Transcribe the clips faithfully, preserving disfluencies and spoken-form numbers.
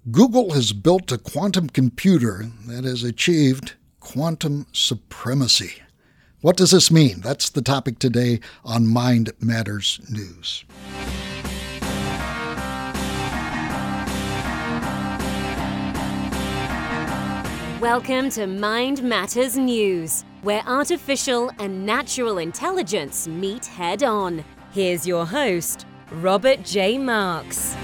Google has built a quantum computer that has achieved quantum supremacy. What does this mean? That's the topic today on Mind Matters News. Welcome to Mind Matters News, where artificial and natural intelligence meet head-on. Here's your host, Robert J. Marks.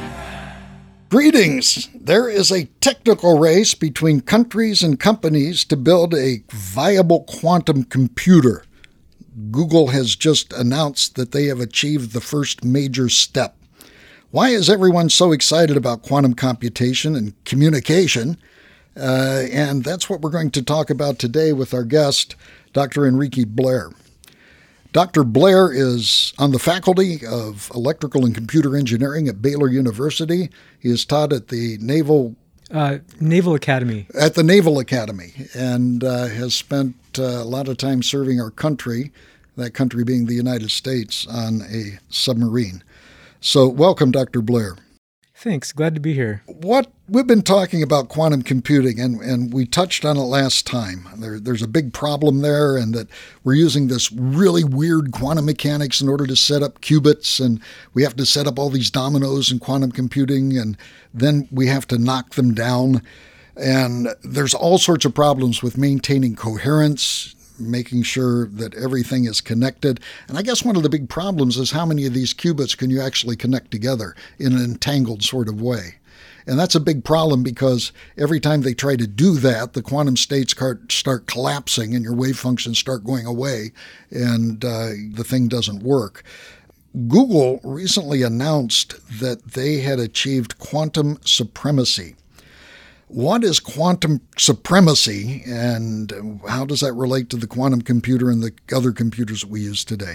Greetings! There is a technical race between countries and companies to build a viable quantum computer. Google has just announced that they have achieved the first major step. Why is everyone so excited about quantum computation and communication? Uh, and that's what we're going to talk about today with our guest, Doctor Enrique Blair. Doctor Blair is on the faculty of Electrical and Computer Engineering at Baylor University. He is taught at the Naval uh, Naval Academy. At the Naval Academy, and uh, has spent uh, a lot of time serving our country, that country being the United States, on a submarine. So welcome, Doctor Blair. Thanks. Glad to be here. What we've been talking about quantum computing, and, and we touched on it last time. There, there's a big problem there, and that we're using this really weird quantum mechanics in order to set up qubits, and we have to set up all these dominoes in quantum computing, and then we have to knock them down. And there's all sorts of problems with maintaining coherence, making sure that everything is connected. And I guess one of the big problems is how many of these qubits can you actually connect together in an entangled sort of way. And that's a big problem because every time they try to do that, the quantum states start collapsing and your wave functions start going away, and uh, the thing doesn't work. Google recently announced that they had achieved quantum supremacy. What is quantum supremacy, and how does that relate to the quantum computer and the other computers that we use today?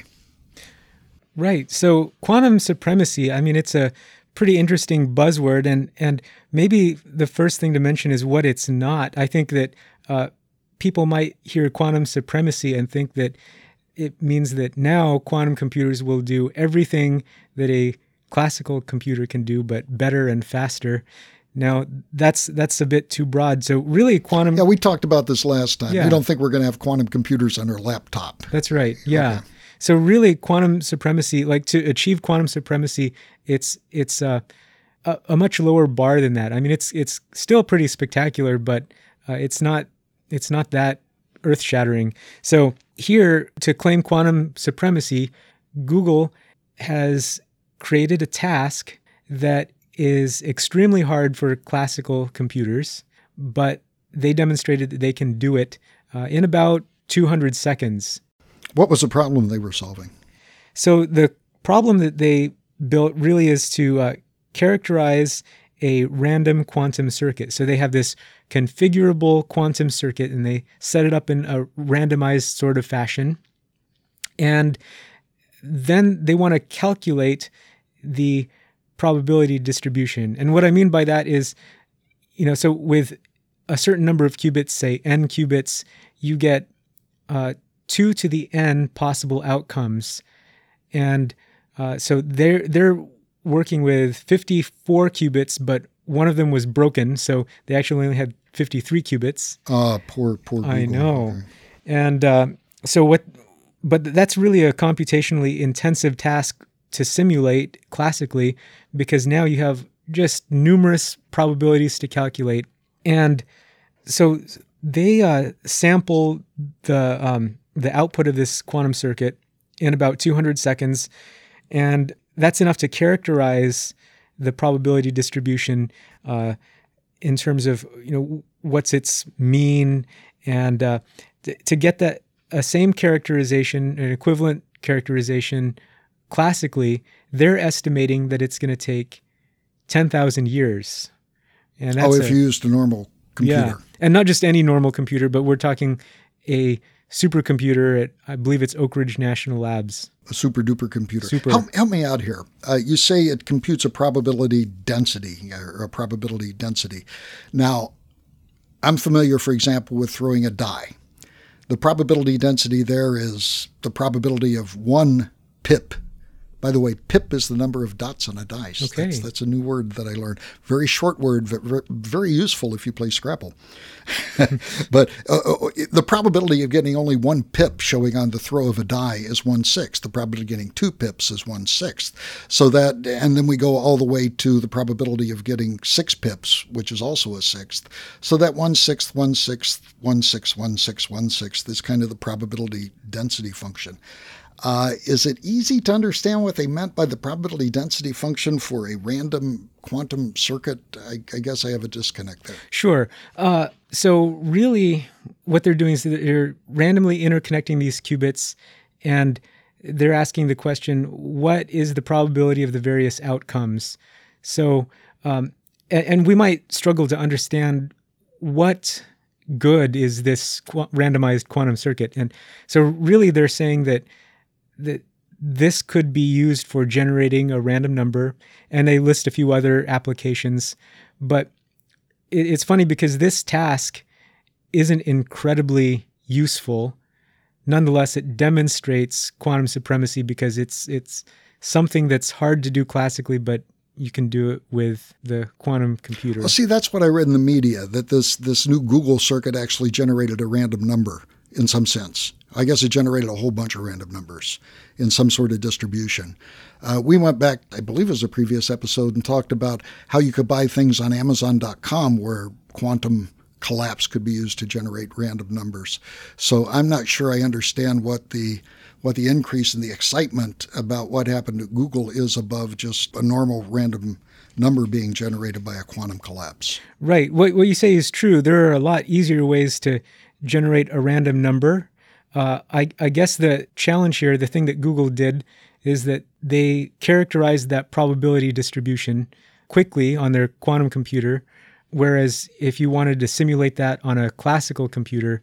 Right. So quantum supremacy, I mean, it's a pretty interesting buzzword, and, and maybe the first thing to mention is what it's not. I think that uh, people might hear quantum supremacy and think that it means that now quantum computers will do everything that a classical computer can do, but better and faster. Now, that's that's a bit too broad. So really quantum... Yeah, we talked about this last time. Yeah. We don't think we're going to have quantum computers on our laptop. That's right. Yeah. Okay. So really quantum supremacy, like to achieve quantum supremacy, it's it's uh, a, a much lower bar than that. I mean, it's it's still pretty spectacular, but uh, it's not it's not that earth-shattering. So here, to claim quantum supremacy, Google has created a task that is extremely hard for classical computers, but they demonstrated that they can do it uh, in about two hundred seconds. What was the problem they were solving? So the problem that they built really is to uh, characterize a random quantum circuit. So they have this configurable quantum circuit, and they set it up in a randomized sort of fashion. And then they want to calculate the probability distribution. And what I mean by that is, you know, so with a certain number of qubits, say n qubits, you get uh, two to the n possible outcomes. And uh, so they're, they're working with fifty-four qubits, but one of them was broken. So they actually only had fifty-three qubits. Ah, uh, poor, poor Google. I know. Okay. And uh, so what, but that's really a computationally intensive task to simulate classically, because now you have just numerous probabilities to calculate. And so they uh, sample the um, the output of this quantum circuit in about two hundred seconds, and that's enough to characterize the probability distribution uh, in terms of, you know, what's its mean, and uh, th- to get that a same characterization, an equivalent characterization classically, they're estimating that it's going to take ten thousand years. And that's oh, if a, you used a normal computer. Yeah, and not just any normal computer, but we're talking a supercomputer at, I believe it's Oak Ridge National Labs. A super duper computer. Super. Help, help me out here. Uh, you say it computes a probability density, or a probability density. Now, I'm familiar, for example, with throwing a die. The probability density there is the probability of one pip By the way, pip is the number of dots on a dice. Okay. That's, that's a new word that I learned. Very short word, very useful if you play Scrabble. But uh, the probability of getting only one pip showing on the throw of a die is one-sixth. The probability of getting two pips is one-sixth. So that, and then we go all the way to the probability of getting six pips, which is also a sixth. So that one-sixth, one-sixth, one-sixth, one-sixth, one-sixth is kind of the probability density function. Uh, is it easy to understand what they meant by the probability density function for a random quantum circuit? I, I guess I have a disconnect there. Sure. Uh, so really what they're doing is they're randomly interconnecting these qubits, and they're asking the question, what is the probability of the various outcomes? So, um, and, and we might struggle to understand what good is this qu- randomized quantum circuit. And so really they're saying that that this could be used for generating a random number, and they list a few other applications. But it, it's funny because this task isn't incredibly useful. Nonetheless, it demonstrates quantum supremacy because it's it's something that's hard to do classically, but you can do it with the quantum computer. Well, see, that's what I read in the media, that this this new Google circuit actually generated a random number in some sense. I guess it generated a whole bunch of random numbers in some sort of distribution. Uh, we went back, I believe it was a previous episode, and talked about how you could buy things on Amazon dot com where quantum collapse could be used to generate random numbers. So I'm not sure I understand what the what the increase in the excitement about what happened at Google is above just a normal random number being generated by a quantum collapse. Right. What what you say is true. There are a lot easier ways to generate a random number. Uh, I, I guess the challenge here, the thing that Google did, is that they characterized that probability distribution quickly on their quantum computer, whereas if you wanted to simulate that on a classical computer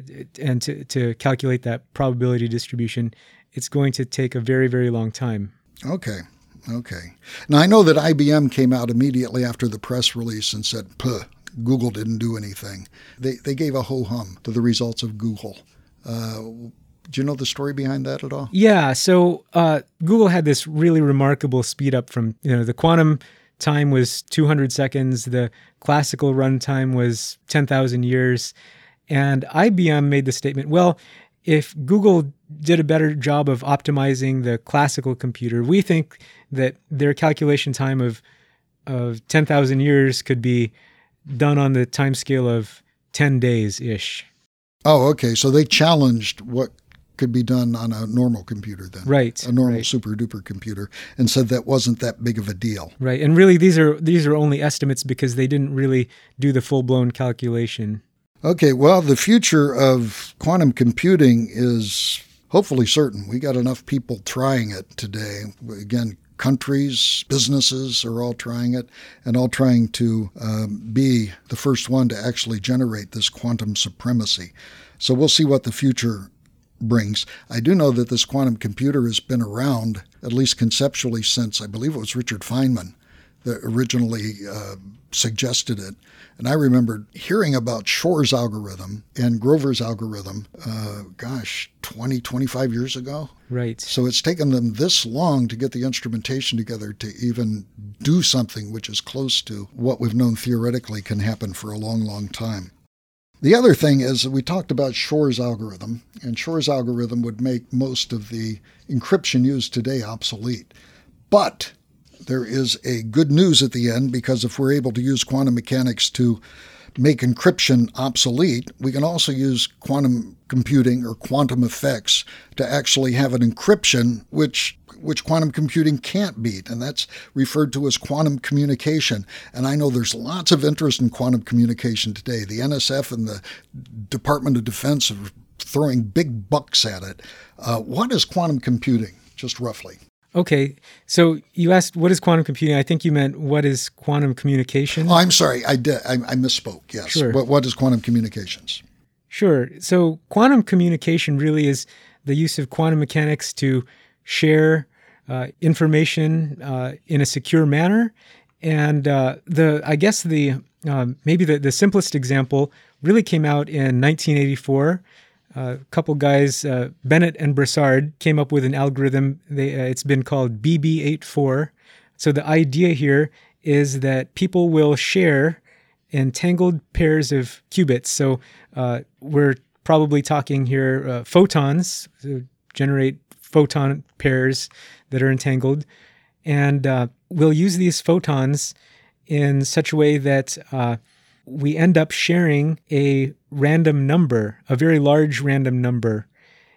and to, to calculate that probability distribution, it's going to take a very, very long time. Okay. Okay. Now, I know that I B M came out immediately after the press release and said, puh, Google didn't do anything. They they gave a ho-hum to the results of Google. Uh, do you know the story behind that at all? Yeah. So uh, Google had this really remarkable speed up from, you know, the quantum time was two hundred seconds. The classical runtime was ten thousand years. And I B M made the statement, well, if Google did a better job of optimizing the classical computer, we think that their calculation time of of ten thousand years could be done on the time scale of ten days-ish. Oh, okay. So they challenged what could be done on a normal computer then. Right. A normal right. super-duper computer, and said that wasn't that big of a deal. Right. And really, these are these are only estimates because they didn't really do the full-blown calculation. Okay, well, the future of quantum computing is hopefully certain. We got enough people trying it today. Again, countries, businesses are all trying it and all trying to um, be the first one to actually generate this quantum supremacy. So we'll see what the future brings. I do know that this quantum computer has been around, at least conceptually, since I believe it was Richard Feynman that originally uh, suggested it. And I remember hearing about Shor's algorithm and Grover's algorithm, uh, gosh, twenty, twenty-five years ago. Right. So it's taken them this long to get the instrumentation together to even do something which is close to what we've known theoretically can happen for a long, long time. The other thing is that we talked about Shor's algorithm, and Shor's algorithm would make most of the encryption used today obsolete. But there is a good news at the end, because if we're able to use quantum mechanics to make encryption obsolete, we can also use quantum computing or quantum effects to actually have an encryption which which quantum computing can't beat, and that's referred to as quantum communication. And I know there's lots of interest in quantum communication today. The N S F and the Department of Defense are throwing big bucks at it. Uh, what is quantum computing, just roughly? Okay, so you asked what is quantum computing. I think you meant what is quantum communication? Oh, I'm sorry, I did. I, I misspoke. Yes. Sure. What, what is quantum communications? Sure. So quantum communication really is the use of quantum mechanics to share uh, information uh, in a secure manner. And uh, the I guess the um, maybe the, the simplest example really came out in nineteen eighty-four. a couple guys, uh, Bennett and Brassard, came up with an algorithm. They, uh, it's been called B B eighty-four. So the idea here is that people will share entangled pairs of qubits. So uh, we're probably talking here uh, photons, so generate photon pairs that are entangled. And uh, we'll use these photons in such a way that uh, we end up sharing a random number, a very large random number.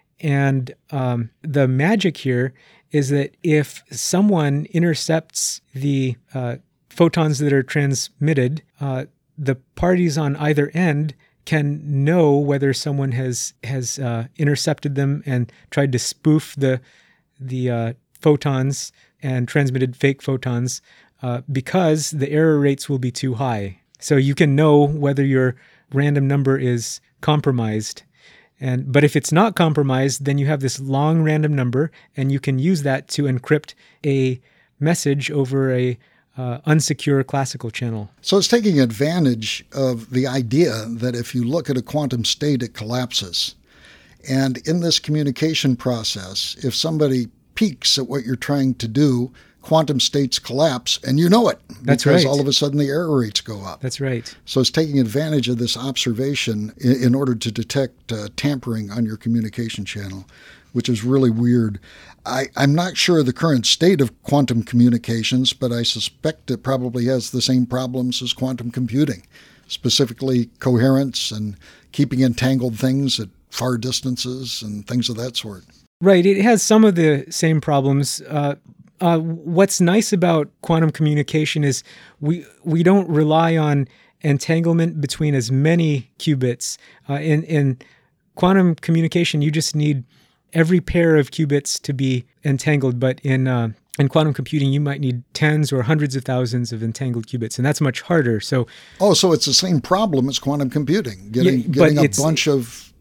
And um, the magic here is that if someone intercepts the uh, photons that are transmitted, uh, the parties on either end can know whether someone has has uh, intercepted them and tried to spoof the the uh, photons and transmitted fake photons uh, because the error rates will be too high. So you can know whether your random number is compromised. And but if it's not compromised, then you have this long random number, and you can use that to encrypt a message over a uh, unsecure classical channel. So it's taking advantage of the idea that if you look at a quantum state, it collapses. And in this communication process, if somebody peeks at what you're trying to do, quantum states collapse, and you know it. That's because right. all of a sudden the error rates go up. That's right. So it's taking advantage of this observation in, in order to detect uh, tampering on your communication channel, which is really weird. I, I'm not sure the current state of quantum communications, but I suspect it probably has the same problems as quantum computing, specifically coherence and keeping entangled things at far distances and things of that sort. Right. It has some of the same problems. Uh, uh, what's nice about quantum communication is we we don't rely on entanglement between as many qubits. Uh, in, in quantum communication, you just need every pair of qubits to be entangled. But in uh, in quantum computing, you might need tens or hundreds of thousands of entangled qubits, and that's much harder. So, oh, so it's the same problem as quantum computing, getting yeah, getting a it's, bunch of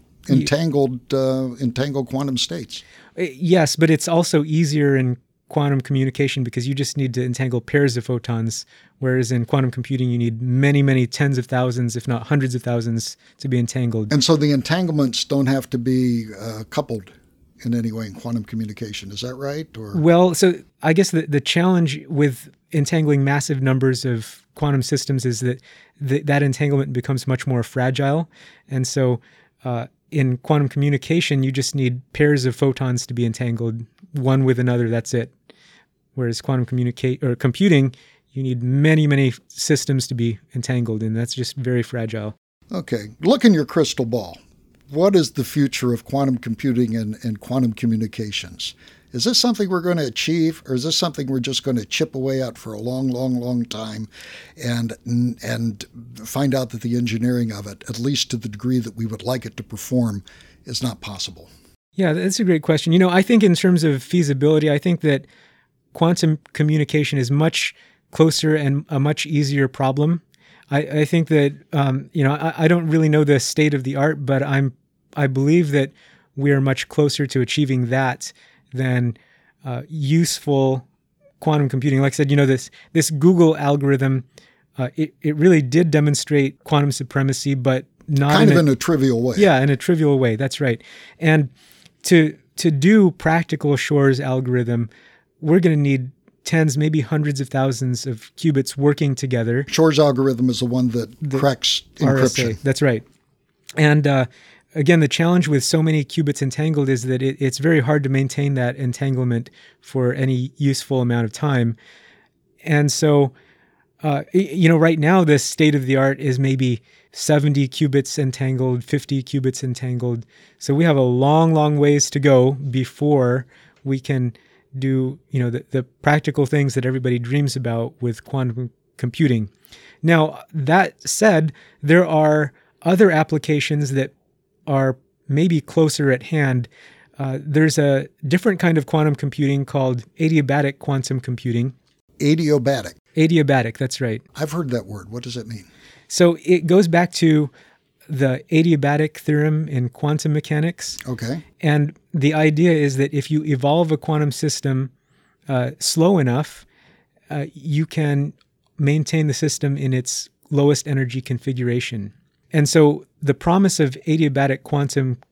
entangled uh, entangled quantum states. Yes, but it's also easier in quantum communication because you just need to entangle pairs of photons, whereas in quantum computing you need many, many tens of thousands, if not hundreds of thousands, to be entangled. And so the entanglements don't have to be uh, coupled in any way in quantum communication. Is that right? Or well, so I guess the, the challenge with entangling massive numbers of quantum systems is that th- that entanglement becomes much more fragile. And so uh, in quantum communication, you just need pairs of photons to be entangled, one with another, that's it. Whereas quantum communicate or computing, you need many, many systems to be entangled, and that's just very fragile. Okay. Look in your crystal ball. What is the future of quantum computing and, and quantum communications? Is this something we're going to achieve, or is this something we're just going to chip away at for a long, long, long time and and find out that the engineering of it, at least to the degree that we would like it to perform, is not possible? Yeah, that's a great question. You know, I think in terms of feasibility, I think that quantum communication is much closer and a much easier problem. I, I think that, um, you know, I, I don't really know the state of the art, but I'm I believe that we are much closer to achieving that than uh, useful quantum computing. Like I said, you know, this this Google algorithm, uh, it, it really did demonstrate quantum supremacy, but not kind in of a, in a trivial way. Yeah, in a trivial way. That's right. And to to do practical Shor's algorithm, we're going to need tens, maybe hundreds of thousands of qubits working together. Shor's algorithm is the one that the cracks encryption. R S A, that's right. And uh, again, the challenge with so many qubits entangled is that it, it's very hard to maintain that entanglement for any useful amount of time. And so, uh, you know, right now, the state of the art is maybe seventy qubits entangled, fifty qubits entangled. So we have a long, long ways to go before we can do, you know, the, the practical things that everybody dreams about with quantum computing. Now, that said, there are other applications that are maybe closer at hand. Uh, there's a different kind of quantum computing called adiabatic quantum computing. Adiabatic. Adiabatic, that's right. I've heard that word. What does it mean? So it goes back to the adiabatic theorem in quantum mechanics. Okay. And the idea is that if you evolve a quantum system uh, slow enough, uh, you can maintain the system in its lowest energy configuration. And so the promise of adiabatic quantum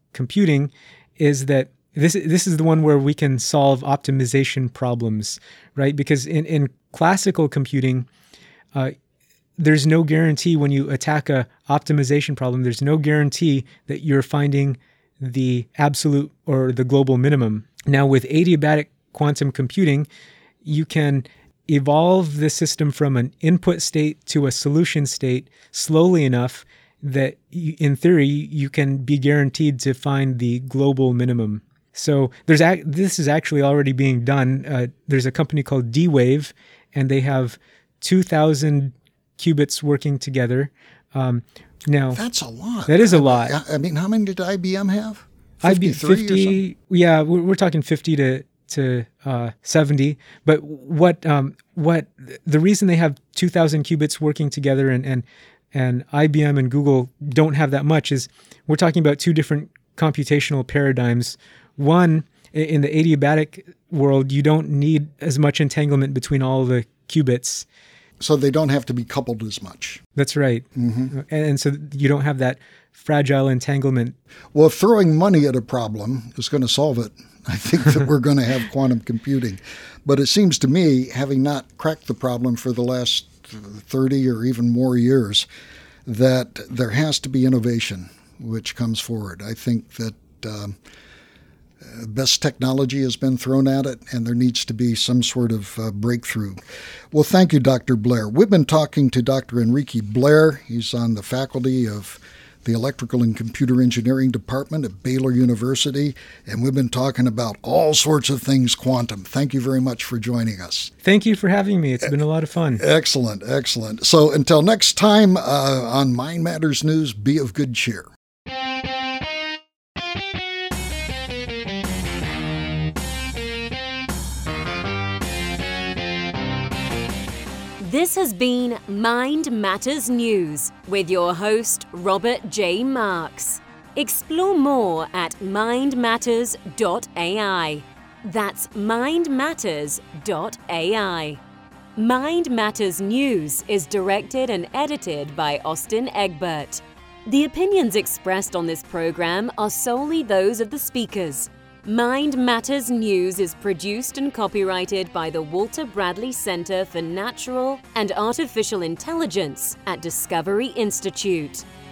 computing is that this this is the one where we can solve optimization problems, right? Because in, in classical computing, uh, there's no guarantee when you attack a optimization problem, there's no guarantee that you're finding the absolute or the global minimum. Now with adiabatic quantum computing, you can evolve the system from an input state to a solution state slowly enough that you, in theory, you can be guaranteed to find the global minimum. So there's ac- this is actually already being done. Uh, there's a company called D-Wave, and they have two thousand qubits working together. Um, now That's a lot. That is a lot. I, I mean, how many did I B M have? I'd be fifty-three or fifty. Yeah, we're, we're talking fifty to to uh, seventy. But what um, what the reason they have two thousand qubits working together and and and I B M and Google don't have that much is we're talking about two different computational paradigms. One, in the adiabatic world, you don't need as much entanglement between all the qubits. So they don't have to be coupled as much. That's right. Mm-hmm. And, and so you don't have that fragile entanglement. Well, if throwing money at a problem is going to solve it, I think that we're going to have quantum computing. But it seems to me, having not cracked the problem for the last thirty or even more years, that there has to be innovation which comes forward. I think that um, best technology has been thrown at it, and there needs to be some sort of uh, breakthrough. Well, thank you, Doctor Blair. We've been talking to Doctor Enrique Blair. He's on the faculty of the Electrical and Computer Engineering Department at Baylor University, and we've been talking about all sorts of things quantum. Thank you very much for joining us. Thank you for having me. It's been a lot of fun. Excellent, excellent. So until next time uh, on Mind Matters News, be of good cheer. This has been Mind Matters News with your host, Robert J. Marks. Explore more at mind matters dot a i. That's mind matters dot a i. Mind Matters News is directed and edited by Austin Egbert. The opinions expressed on this program are solely those of the speakers. Mind Matters News is produced and copyrighted by the Walter Bradley Center for Natural and Artificial Intelligence at Discovery Institute.